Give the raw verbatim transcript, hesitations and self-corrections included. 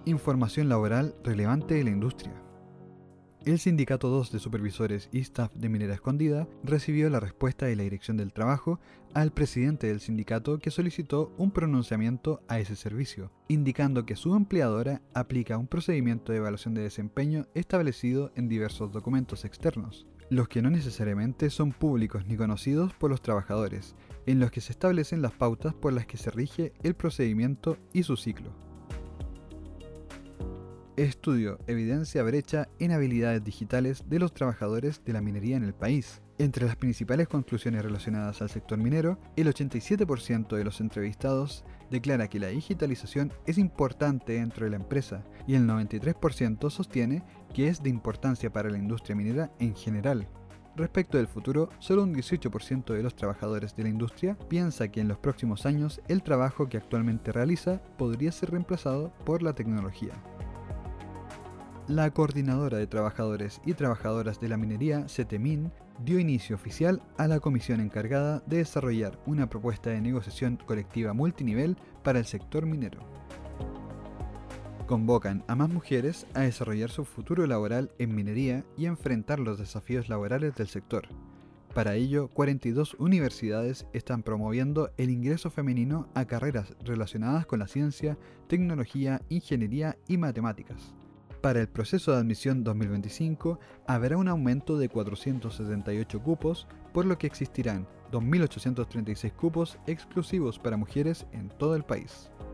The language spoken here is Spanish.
Información laboral relevante de la industria. El Sindicato dos de Supervisores y Staff de Minera Escondida recibió la respuesta de la Dirección del Trabajo al presidente del sindicato, que solicitó un pronunciamiento a ese servicio, indicando que su empleadora aplica un procedimiento de evaluación de desempeño establecido en diversos documentos externos, los que no necesariamente son públicos ni conocidos por los trabajadores, en los que se establecen las pautas por las que se rige el procedimiento y su ciclo. Estudio evidencia brecha en habilidades digitales de los trabajadores de la minería en el país. Entre las principales conclusiones relacionadas al sector minero, el ochenta y siete por ciento de los entrevistados declara que la digitalización es importante dentro de la empresa y el noventa y tres por ciento sostiene que es de importancia para la industria minera en general. Respecto del futuro, solo un dieciocho por ciento de los trabajadores de la industria piensa que en los próximos años el trabajo que actualmente realiza podría ser reemplazado por la tecnología. La Coordinadora de Trabajadores y Trabajadoras de la Minería, CETEMIN, dio inicio oficial a la comisión encargada de desarrollar una propuesta de negociación colectiva multinivel para el sector minero. Convocan a más mujeres a desarrollar su futuro laboral en minería y enfrentar los desafíos laborales del sector. Para ello, cuarenta y dos universidades están promoviendo el ingreso femenino a carreras relacionadas con la ciencia, tecnología, ingeniería y matemáticas. Para el proceso de admisión dos mil veinticinco habrá un aumento de cuatrocientos setenta y ocho cupos, por lo que existirán dos mil ochocientos treinta y seis cupos exclusivos para mujeres en todo el país.